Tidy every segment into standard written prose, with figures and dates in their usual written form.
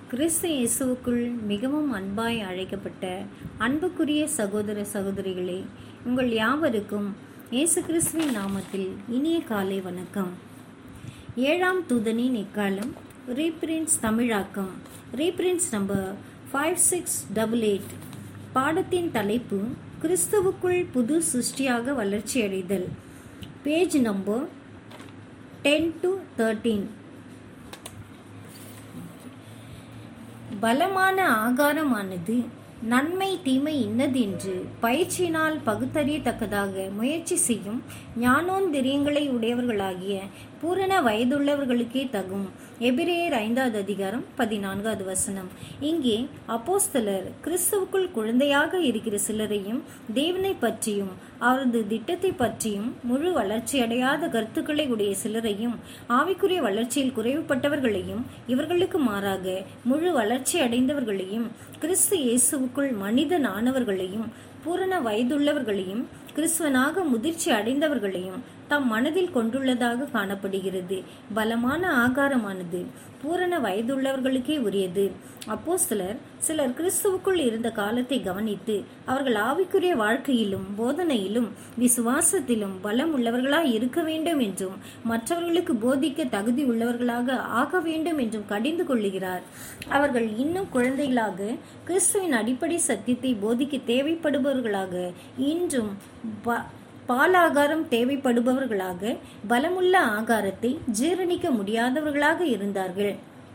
கிறிஸ்து இயேசுவுக்குள் மிகவும் அன்பாய் அழைக்கப்பட்ட அன்புக்குரிய சகோதர சகோதரிகளே, உங்கள் யாவருக்கும் இயேசு கிறிஸ்துவின் நாமத்தில் இனிய காலை வணக்கம். 7ஆம் தூதனின் எக்காலம் ரீபிரிண்ட்ஸ் தமிழாக்கம், ரீபிரிண்ட்ஸ் நம்பர் 5688. பாடத்தின் தலைப்பு கிறிஸ்துவுக்குள் புது சிருஷ்டியாக வளர்ச்சியடைதல். Page number 10 to 13. பலமான ஆகாரமானது நன்மை தீமை இன்னதென்று பயிற்சியினால் பகுத்தறியத்தக்கதாக முயற்சி செய்யும் ஞானோந்திரியங்களை உடையவர்களாகிய பூரண வயதுள்ளவர்களுக்கே தகும். எபிரேயர் 5வது அதிகாரம் 14வது வசனம். இங்கே அப்போஸ்தலர் கிறிஸ்துவுக்குள் குழந்தையாக இருக்கிற சிலரையும் தேவனை பற்றியும் அவரது திட்டத்தை பற்றியும் முழு வளர்ச்சி அடையாத கருத்துக்களை உடைய சிலரையும் ஆவிக்குரிய வளர்ச்சியில் குறைவுபட்டவர்களையும் இவர்களுக்கு மாறாக முழு வளர்ச்சி அடைந்தவர்களையும் கிறிஸ்து இயேசுவுக்குள் மனிதன் ஆனவர்களையும் பூரண வயதுள்ளவர்களையும் கிறிஸ்துவனாக முதிர்ச்சி அடைந்தவர்களையும் தம் மனதில் கொண்டுள்ளதாக காணப்படுகிறது. பலமான ஆகாரமானது பூரண வயதுள்ளவர்களுக்கே உரியது. அப்போஸ்தலர் சிலர் கிறிஸ்துவுக்குள் இருந்த காலத்தை கவனித்து அவர்கள் ஆவிக்குரிய வாழ்க்கையிலும் போதனையிலும் விசுவாசத்திலும் பலம் உள்ளவர்களாய் இருக்க வேண்டும் என்றும் மற்றவர்களுக்கு போதிக்க தகுதி உள்ளவர்களாக ஆக வேண்டும் என்றும் கடிந்து கொள்ளுகிறார். அவர்கள் இன்னும் குழந்தைகளாக கிறிஸ்துவின் அடிப்படை சத்தியத்தை போதிக்க தேவைப்படுபவர்களாக, இன்றும் பாலாகாரம் தேவைப்படுபவர்களாக, பலமுள்ள ஆகாரத்தை ஜீரணிக்க முடியாதவர்களாக இருந்தார்கள்.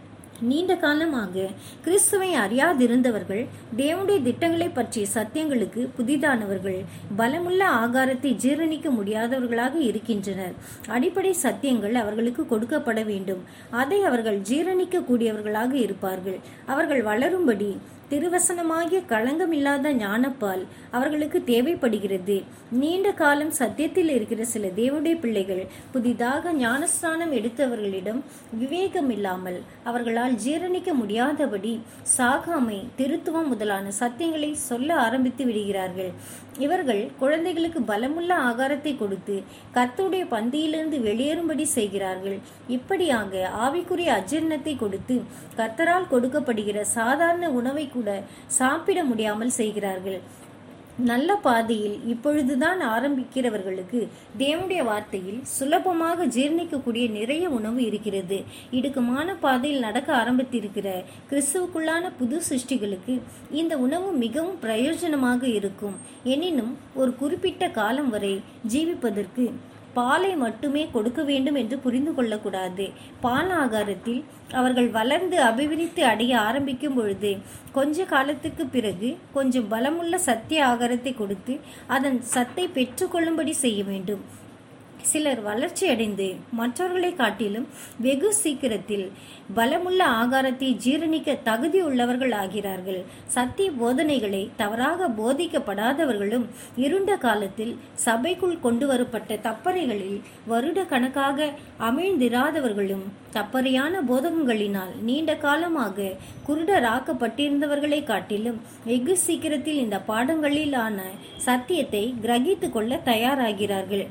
நீண்ட காலமாக கிறிஸ்துவை அறியாதிருந்தவர்கள் தேவனுடைய திட்டங்களை பற்றிய சத்தியங்களுக்கு புதிதானவர்கள். பலமுள்ள ஆகாரத்தை ஜீரணிக்க முடியாதவர்களாக இருக்கின்றனர். அடிப்படை சத்தியங்கள் அவர்களுக்கு கொடுக்கப்பட வேண்டும். அதை அவர்கள் ஜீரணிக்க கூடியவர்களாக இருப்பார்கள். அவர்கள் வளரும்படி திருவசனமாகிய களங்கமில்லாத ஞானப்பால் அவர்களுக்கு தேவைப்படுகிறது. நீண்ட காலம் சத்தியத்தில் இருக்கிற சில தேவனுடைய பிள்ளைகள் புதிதாக ஞானஸ்நானம் எடுத்தவர்களிடம் விவேகம் இல்லாமல் அவர்களால் ஜீரணிக்க முடியாதபடி சாகாமை, திருத்துவம் முதலான சத்தியங்களை சொல்ல ஆரம்பித்து விடுகிறார்கள். இவர்கள் குழந்தைகளுக்கு பலமுள்ள ஆகாரத்தை கொடுத்து கர்த்தருடைய பந்தியிலிருந்து வெளியேறும்படி செய்கிறார்கள். இப்படியாக ஆவிக்குரிய அஜீரணத்தை கொடுத்து கர்த்தரால் கொடுக்கப்படுகிற சாதாரண உணவை கூட சாப்பிட முடியாமல் செய்கிறார்கள். நல்ல பாதையில் இப்பொழுதுதான் ஆரம்பிக்கிறவர்களுக்கு தேவனுடைய வார்த்தையில் சுலபமாக ஜீர்ணிக்கக்கூடிய நிறைய உணவு இருக்கிறது. இடுக்கமான பாதையில் நடக்க ஆரம்பித்திருக்கிற கிறிஸ்துவுக்குள்ளான புது சிருஷ்டிகளுக்கு இந்த உணவு மிகவும் பிரயோஜனமாக இருக்கும். எனினும் ஒரு குறிப்பிட்ட காலம் வரை ஜீவிப்பதற்கு பாலை மட்டுமே கொடுக்க வேண்டும் என்று புரிந்து கொள்ளக்கூடாது. பால் ஆகாரத்தில் அவர்கள் வளர்ந்து அபிவிருத்தி அடைய ஆரம்பிக்கும் பொழுது கொஞ்ச காலத்துக்கு பிறகு கொஞ்சம் பலமுள்ள சத்திய ஆகாரத்தை கொடுத்து அதன் சத்தை பெற்றுக்கொள்ளும்படி செய்ய வேண்டும். சிலர் வளர்ச்சி அடைந்து மற்றவர்களை காட்டிலும் வெகு சீக்கிரத்தில் பலமுள்ள ஆகாரத்தை ஜீரணிக்க தகுதி உள்ளவர்கள் ஆகிறார்கள். சத்திய போதனைகளை தவறாக போதிக்கப்படாதவர்களும் இருண்ட காலத்தில் சபைக்குள் கொண்டு வரப்பட்ட தப்பறைகளில் வருட கணக்காக அமிழ்ந்திராதவர்களும் தப்பறையான போதகங்களினால் நீண்ட காலமாக குருடராக்கப்பட்டிருந்தவர்களை காட்டிலும் வெகு சீக்கிரத்தில் இந்த பாடங்களிலான சத்தியத்தை கிரகித்து கொள்ள தயாராகிறார்கள்.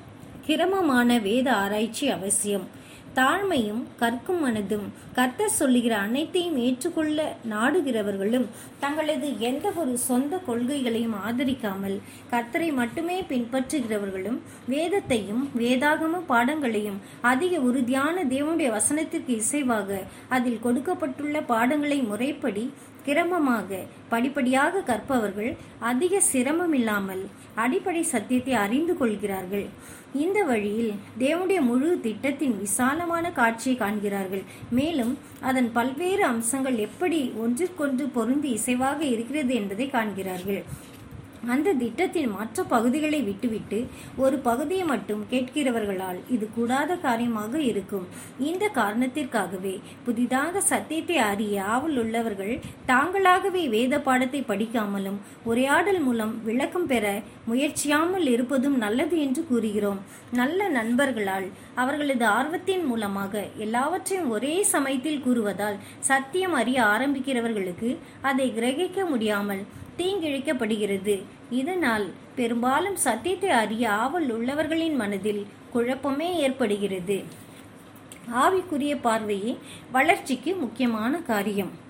கிரமமான வேத ஆராய்ச்சி அவசியம். தாழ்மையும் கற்கும் மனதும் கர்த்தர் சொல்லுகிற அனைத்தையும் ஏற்றுக்கொள்ள நாடுகிறவர்களும் தங்களது எந்த ஒரு சொந்த கொள்கைகளையும் ஆதரிக்காமல் கர்த்தரை மட்டுமே பின்பற்றுகிறவர்களும் வேதத்தையும் வேதாகம பாடங்களையும் அதிக உறுதியான தேவனுடைய வசனத்திற்கு இசைவாக அதில் கொடுக்கப்பட்டுள்ள பாடங்களை முறைப்படி கிரமமாக படிப்படியாக கற்பவர்கள் அதிக சிரமம் இல்லாமல் அடிப்படை சத்தியத்தை அறிந்து கொள்கிறார்கள். இந்த வழியில் தேவனுடைய முழு திட்டத்தின் விசாலமான காட்சியை காண்கிறார்கள். மேலும் அதன் பல்வேறு அம்சங்கள் எப்படி ஒன்றிற்கொன்று பொருந்தி இசைவாக இருக்கிறது என்பதை காண்கிறார்கள். அந்த திட்டத்தின் மற்ற பகுதிகளை விட்டுவிட்டு ஒரு பகுதியை மட்டும் கேட்கிறவர்களால் இது கூடாத காரியமாக இருக்கும். இந்த காரணத்திற்காகவே புதிதாக சத்தியத்தை அறிய ஆவல் உள்ளவர்கள் தாங்களாகவே வேத பாடத்தை படிக்காமலும் உரையாடல் மூலம் விளக்கம் பெற முயற்சியாமல் இருப்பதும் நல்லது என்று கூறுகிறோம். நல்ல நண்பர்களால் அவர்களது ஆர்வத்தின் மூலமாக எல்லாவற்றையும் ஒரே சமயத்தில் கூறுவதால் சத்தியம் அறிய ஆரம்பிக்கிறவர்களுக்கு அதை கிரகிக்க முடியாமல் தீங்கிழைக்கப்படுகிறது. இதனால் பெரும்பாலும் சத்தியத்தை அறிய ஆவல் உள்ளவர்களின் மனதில் குழப்பமே ஏற்படுகிறது. ஆவிக்குரிய பார்வையே வளர்ச்சிக்கு முக்கியமான காரியம்.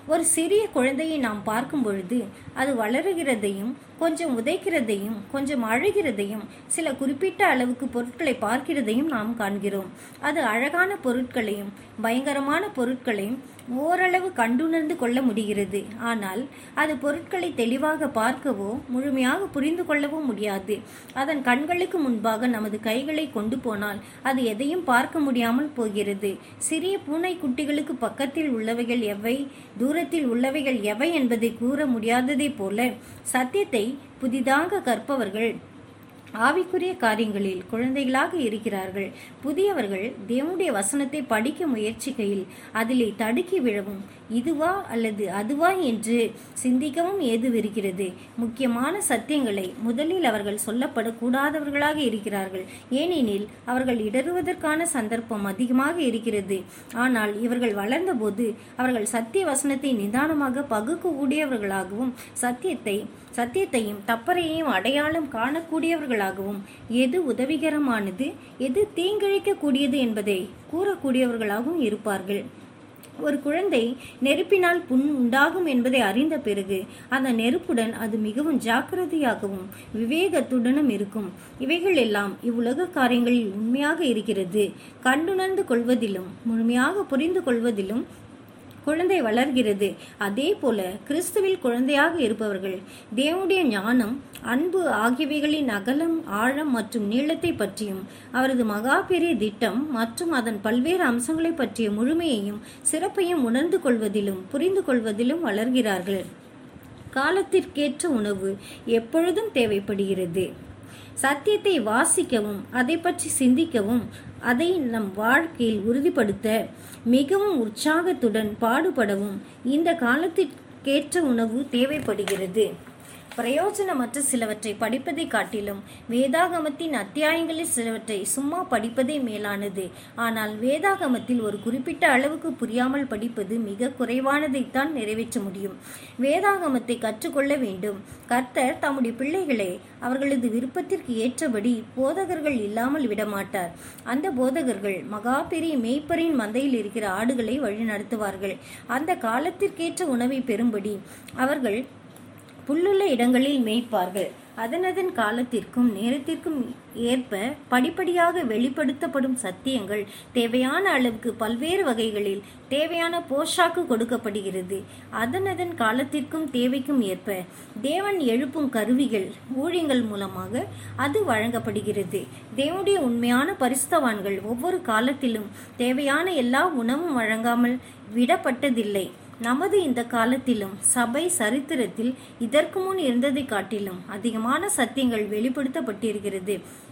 ஒரு சிறிய குழந்தையை நாம் பார்க்கும் பொழுது அது வளருகிறதையும், கொஞ்சம் உதைக்கிறதையும், கொஞ்சம் அழுகிறதையும், சில குறிப்பிட்ட அளவுக்கு பொருட்களை பார்க்கிறதையும் நாம் காண்கிறோம். அது அழகான பொருட்களையும் பயங்கரமான பொருட்களையும் ஓரளவு கண்டுணர்ந்து கொள்ள முடிகிறது. ஆனால் அது பொருட்களை தெளிவாக பார்க்கவோ முழுமையாக புரிந்து கொள்ளவோ முடியாது. அதன் கண்களுக்கு முன்பாக நமது கைகளை கொண்டு போனால் அது எதையும் பார்க்க முடியாமல் போகிறது. சிறிய பூனை குட்டிகளுக்கு பக்கத்தில் உள்ளவைகள் எவை, தூரத்தில் உள்ளவைகள் எவை என்பதை கூற முடியாததை போல சத்தியத்தை புதிதாக கற்பவர்கள் ஆவிக்குரிய காரியங்களில் குழந்தைகளாக இருக்கிறார்கள். புதியவர்கள் தேவனுடைய வசனத்தை படிக்க முயற்சிக்கையில் அதிலே தடுக்கி விழவும், இதுவா அல்லது அதுவா என்று சிந்திக்கவும் ஏதுவிருக்கிறது. முக்கியமான சத்தியங்களை முதலில் அவர்கள் சொல்லப்படக்கூடாதவர்களாக இருக்கிறார்கள். ஏனெனில் அவர்கள் இடறுவதற்கான சந்தர்ப்பம் அதிகமாக இருக்கிறது. ஆனால் இவர்கள் வளர்ந்தபோது அவர்கள் சத்திய வசனத்தை நிதானமாக பகுக்கக்கூடியவர்களாகவும் சத்தியத்தையும் தப்பறையையும் அடையாளம் காணக்கூடியவர்களாகவும், எது உதவிகரமானது, எது தீங்கிழைக்கக்கூடியது என்பதை கூறக்கூடியவர்களாகவும் இருப்பார்கள். ஒரு குழந்தை நெருப்பினால் புண் உண்டாகும் என்பதை அறிந்த பிறகு அந்த நெருப்புடன் அது மிகவும் ஜாக்கிரதையாகவும் விவேகத்துடனும் இருக்கும். இவைகள் எல்லாம் இவ்வுலக காரியங்களில் உண்மையாக இருக்கிறது. கண்டுணர்ந்து கொள்வதிலும் முழுமையாக புரிந்து கொள்வதிலும் குழந்தை வளர்கிறது. அதே போல கிறிஸ்துவில் குழந்தையாக இருப்பவர்கள் தேவனுடைய ஞானம், அன்பு ஆகியவைகளின் அகலம், ஆழம் மற்றும் நீளத்தை பற்றியும், அவரது மகா பெரிய திட்டம் மற்றும் அதன் பல்வேறு அம்சங்களை பற்றிய முழுமையையும் சிறப்பையும் உணர்ந்து கொள்வதிலும் புரிந்து கொள்வதிலும் வளர்கிறார்கள். காலத்திற்கேற்ற உணவு எப்பொழுதும் தேவைப்படுகிறது. சத்தியத்தை வாசிக்கவும், அதை பற்றி சிந்திக்கவும், அதை நம் வாழ்க்கையில் உறுதிப்படுத்த மிகவும் உற்சாகத்துடன் பாடுபடவும் இந்த காலத்திற்கேற்ற உணவு தேவைப்படுகிறது. பிரயோஜனமற்ற சிலவற்றை படிப்பதை காட்டிலும் வேதாகமத்தின் அத்தியாயங்களில் சிலவற்றை சும்மா படிப்பதே மேலானது. ஆனால் வேதாகமத்தில் ஒரு குறிப்பிட்ட அளவுக்கு புரியாமல் படிப்பது மிக குறைவானதைத்தான் நிறைவேற்ற முடியும். வேதாகமத்தை கற்றுக்கொள்ள வேண்டும். கர்த்தர் தம்முடைய பிள்ளைகளை அவர்களது விருப்பத்திற்கு ஏற்றபடி போதகர்கள் இல்லாமல் விடமாட்டார். அந்த போதகர்கள் மகா பெரிய மேய்ப்பரின் மந்தையில் இருக்கிற ஆடுகளை வழிநடத்துவார்கள். அந்த காலத்திற்கேற்ற உணவை பெறும்படி அவர்கள் புல்லுள்ள இடங்களில் மேய்ப்பார்கள். அதனதன் காலத்திற்கும் நேரத்திற்கும் ஏற்ப படிப்படியாக வெளிப்படுத்தப்படும் சத்தியங்கள் தேவையான அளவுக்கு பல்வேறு வகைகளில் தேவையான போஷாக்கு கொடுக்கப்படுகிறது. அதனதன் காலத்திற்கும் தேவைக்கும் ஏற்ப தேவன் எழுப்பும் கருவிகள், ஊழியங்கள் மூலமாக அது வழங்கப்படுகிறது. தேவனுடைய உண்மையான பரிசுத்தவான்கள் ஒவ்வொரு காலத்திலும் தேவையான எல்லா உணவும் வழங்காமல் விடப்பட்டதில்லை. நமது இந்த காலத்திலும் சபை சரித்திரத்தில் இதற்கு முன் இருந்ததை காட்டிலும் அதிகமான சத்தியங்கள் வெளிப்படுத்தப்பட்டிருக்கிறது.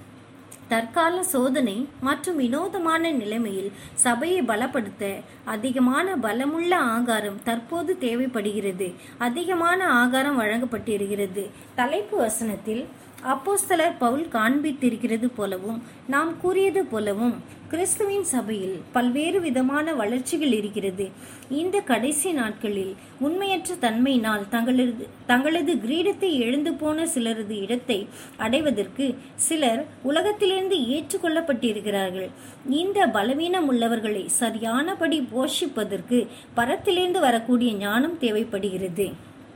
தற்கால சோதனை மற்றும் வினோதமான நிலைமையில் சபையை பலப்படுத்த அதிகமான பலமுள்ள ஆகாரம் தற்போது தேவைப்படுகிறது. அதிகமான ஆகாரம் வழங்கப்பட்டிருக்கிறது. தலைப்பு வசனத்தில் அப்போஸ்தலர் பவுல் காண்பித்திருக்கிறது போலவும் நாம் கூறியது போலவும் கிறிஸ்துவின் சபையில் பல்வேறு விதமான வளர்ச்சிகள் இருக்கிறது. இந்த கடைசி நாட்களில் உண்மையற்ற தன்மையினால் தங்களது கிரீடத்தை எழுந்து போன சிலரது இடத்தை அடைவதற்கு சிலர் உலகத்திலிருந்து ஏற்றுக்கொள்ளப்பட்டிருக்கிறார்கள். இந்த பலவீனம் உள்ளவர்களை சரியானபடி போஷிப்பதற்கு பரத்திலிருந்து வரக்கூடிய ஞானம் தேவைப்படுகிறது.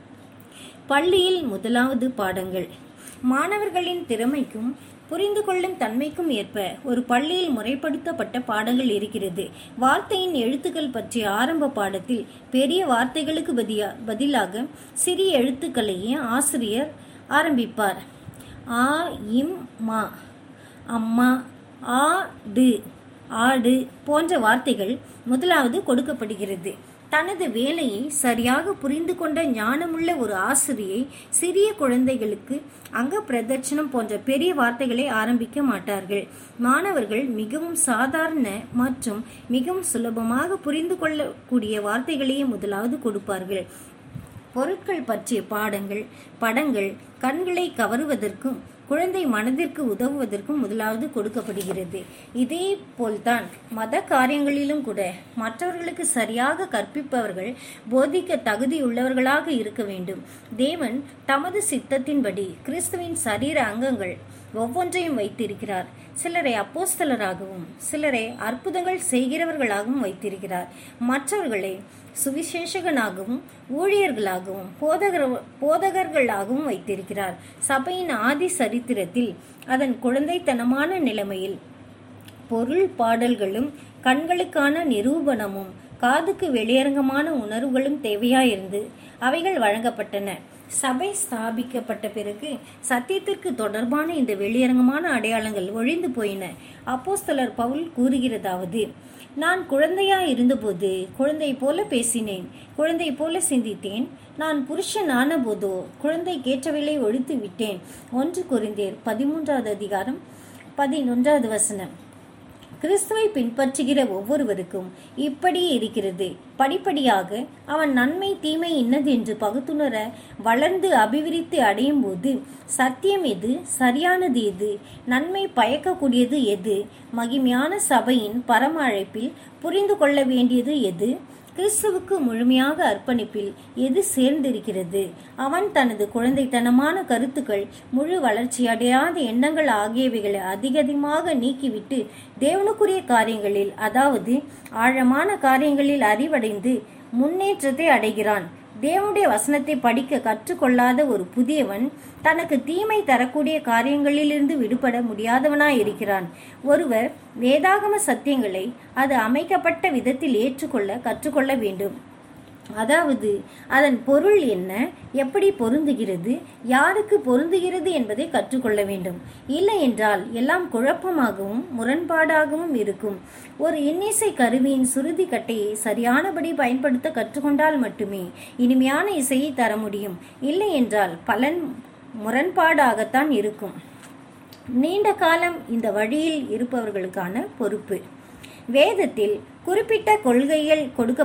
பள்ளியில் முதலாவது பாடங்கள். மாணவர்களின் திறமைக்கும் புரிந்து கொள்ளும் தன்மைக்கும் ஏற்ப ஒரு பள்ளியில் முறைப்படுத்தப்பட்ட பாடங்கள் இருக்கிறது. வார்த்தையின் எழுத்துக்கள் பற்றிய ஆரம்ப பாடத்தில் பெரிய வார்த்தைகளுக்கு பதிலாக சிறிய எழுத்துக்களையே ஆசிரியர் ஆரம்பிப்பார். ஆ, இம், மா, அம்மா, ஆடு, ஆடு போன்ற வார்த்தைகள் முதலாவது கொடுக்கப்படுகிறது. தனது வேலையை சரியாக புரிந்து கொண்ட ஞானமுள்ள ஒரு ஆசிரியை சிறிய குழந்தைகளுக்கு அங்க பிரதட்சணம் போன்ற பெரிய வார்த்தைகளை ஆரம்பிக்க மாட்டார்கள். மாணவர்கள் மிகவும் சாதாரண மற்றும் மிகவும் சுலபமாக புரிந்து கொள்ளக்கூடிய வார்த்தைகளையே முதலாவது கொடுப்பார்கள். பொருட்கள் பற்றிய பாடங்கள், படங்கள் கண்களை கவருவதற்கும் குழந்தை மனதிற்கு உதவுவதற்கும் முதலாவது கொடுக்கப்படுகிறது. இதே போல்தான் மத காரியங்களிலும் கூட மற்றவர்களுக்கு சரியாக கற்பிப்பவர்கள் போதிக்க தகுதியுள்ளவர்களாக இருக்க வேண்டும். தேவன் தமது சித்தத்தின்படி கிறிஸ்துவின் சரீர அங்கங்கள் ஒவ்வொன்றையும் வைத்திருக்கிறார். சிலரை அப்போஸ்தலராகவும் சிலரை அற்புதங்கள் செய்கிறவர்களாகவும் வைத்திருக்கிறார். மற்றவர்களை சுவிசேஷகனாகவும் ஊழியர்களாகவும் போதகர்களாகவும் வைத்திருக்கிறார். சபையின் ஆதி சரித்திரத்தில் அதன் குழந்தைத்தனமான நிலைமையில் பொருள் பாடல்களும் கண்களுக்கான நிரூபணமும் காதுக்கு வெளியரங்கமான உணர்வுகளும் தேவையாயிருந்து அவைகள் வழங்கப்பட்டன. சபை ஸ்தாபிக்கப்பட்ட பிறகு சத்தியத்திற்கு தொடர்பான இந்த வெளியரங்கமான அடையாளங்கள் ஒழிந்து போயின. அப்போஸ்தலர் பவுல் கூறுகிறதாவது: நான் குழந்தையாய் இருந்தபோது குழந்தை போல பேசினேன், குழந்தை போல சிந்தித்தேன். நான் புருஷன் ஆன போதோ குழந்தை கேட்டவைகளை ஒழித்து விட்டேன். 1 கொரிந்தியர் 13:11. கிறிஸ்துவை பின்பற்றுகிற ஒவ்வொருவருக்கும் இப்படி இருக்கிறது. படிப்படியாக அவன் நன்மை தீமை இன்னது என்று பகுத்துணர வளர்ந்து அபிவிருத்தி அடையும் போது சத்தியம் எது, சரியானது எது, நன்மை பயக்கக்கூடியது எது, மகிமையான சபையின் பரம அழைப்பில் புரிந்து கொள்ள வேண்டியது எது, கிறிஸ்துவுக்கு முழுமையாக அர்ப்பணிப்பில் எது சேர்ந்திருக்கிறது, அவன் தனது குழந்தைத்தனமான கருத்துக்கள், முழு வளர்ச்சியடையாத எண்ணங்கள் ஆகியவைகளை அதிகமாக நீக்கிவிட்டு தேவனுக்குரிய காரியங்களில், அதாவது ஆழமான காரியங்களில் அறிவடைந்து முன்னேற்றத்தை அடைகிறான். தேவனுடைய வசனத்தை படிக்க கற்றுக்கொள்ளாத ஒரு புதியவன் தனக்கு தீமை தரக்கூடிய காரியங்களிலிருந்து விடுபட முடியாதவனாய் இருக்கிறான். ஒருவர் வேதாகம சத்தியங்களை அது அமைக்கப்பட்ட விதத்தில் ஏற்றுக்கொள்ள கற்றுக்கொள்ள வேண்டும். அதாவது அதன் பொருள் என்ன, எப்படி பொருந்துகிறது, யாருக்கு பொருந்துகிறது என்பதை கற்றுக்கொள்ள வேண்டும். இல்லை என்றால் எல்லாம் குழப்பமாகவும் முரண்பாடாகவும் இருக்கும். ஒரு இன்னிசை கருவியின் சுருதி கட்டையை சரியானபடி பயன்படுத்த கற்றுக்கொண்டால் மட்டுமே இனிமையான இசையை தர முடியும். இல்லை என்றால் பலன் முரண்பாடாகத்தான் இருக்கும். நீண்ட காலம் இந்த வழியில் இருப்பவர்களுக்கான பொறுப்பு. வேதத்தில் குறிப்பிட்ட கொள்கைகள்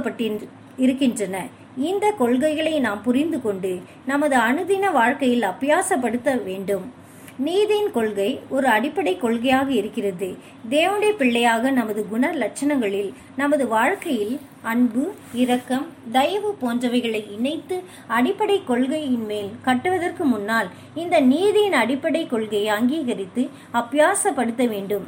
இருக்கின்றன. இந்த கொள்கைகளை நாம் புரிந்து கொண்டு நமது அனுதின வாழ்க்கையில் அபியாசப்படுத்த வேண்டும். நீதியின் கொள்கை ஒரு அடிப்படை கொள்கையாக இருக்கிறது. தேவனுடைய பிள்ளையாக நமது குண லட்சணங்களில் நமது வாழ்க்கையில் அன்பு, இரக்கம், தயவு போன்றவைகளை இணைத்து அடிப்படை கொள்கையின் மேல் கட்டுவதற்கு முன்னால் இந்த நீதியின் அடிப்படை கொள்கையை அங்கீகரித்து அபியாசப்படுத்த வேண்டும்.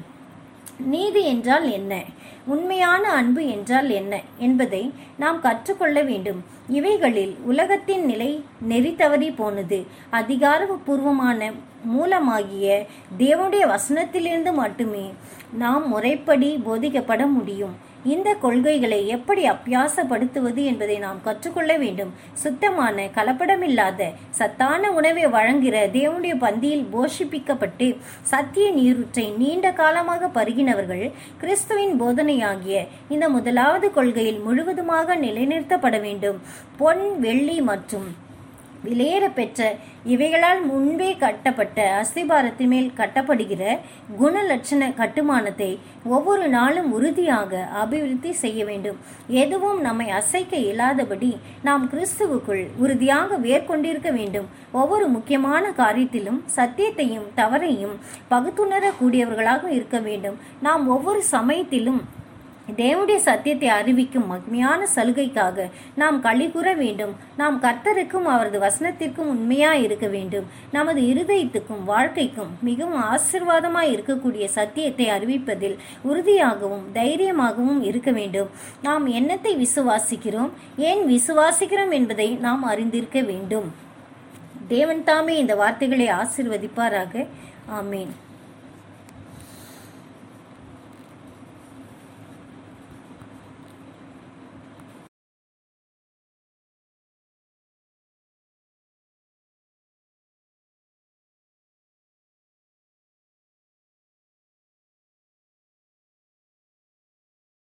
நீதி என்றால் என்ன, உண்மையான அன்பு என்றால் என்ன என்பதை நாம் கற்றுக்கொள்ள வேண்டும். இவைகளில் உலகத்தின் நிலை நெறி தவறி போனது. அதிகாரபூர்வமான மூலமாகிய தேவனுடைய வசனத்திலிருந்து மட்டுமே நாம் முறைப்படி போதிக்கப்பட முடியும். இந்த கொள்கைகளை எப்படி அபியாசப்படுத்துவது என்பதை நாம் கற்றுக்கொள்ள வேண்டும். சுத்தமான, கலப்படமில்லாத, சத்தான உணவை வழங்குகிற தேவனுடைய பந்தியில் போஷிப்பிக்கப்பட்டு சத்திய நீரூற்றை நீண்ட காலமாக பருகினவர்கள் கிறிஸ்துவின் போதனையாகிய இந்த முதலாவது கொள்கையில் முழுவதுமாக நிலைநிறுத்தப்பட வேண்டும். பொன், வெள்ளி மற்றும் விலையேற பெற்ற இவைகளால் முன்பே கட்டப்பட்ட அஸ்திபாரத்தின் மேல் கட்டப்படுகிற குணலட்சண கட்டுமானத்தை ஒவ்வொரு நாளும் உறுதியாக அபிவிருத்தி செய்ய வேண்டும். எதுவும் நம்மை அசைக்க இயலாதபடி நாம் கிறிஸ்துவுக்குள் உறுதியாக வேர்கொண்டிருக்க வேண்டும். ஒவ்வொரு முக்கியமான காரியத்திலும் சத்தியத்தையும் தவறையும் பகுத்துணரக்கூடியவர்களாக இருக்க வேண்டும். நாம் ஒவ்வொரு சமயத்திலும் தேவனுடைய சத்தியத்தை அறிவிக்கும் மகிமையான சலுகைக்காக நாம் களி கூற வேண்டும். நாம் கர்த்தருக்கும் அவரது வசனத்திற்கும் உண்மையாய் இருக்க வேண்டும். நமது இருதயத்துக்கும் வாழ்க்கைக்கும் மிகவும் ஆசீர்வாதமாய் இருக்கக்கூடிய சத்தியத்தை அறிவிப்பதில் உறுதியாகவும் தைரியமாகவும் இருக்க வேண்டும். நாம் என்னத்தை விசுவாசிக்கிறோம், ஏன் விசுவாசிக்கிறோம் என்பதை நாம் அறிந்திருக்க வேண்டும். தேவன் தாமே இந்த வார்த்தைகளை ஆசீர்வதிப்பாராக. ஆமேன்.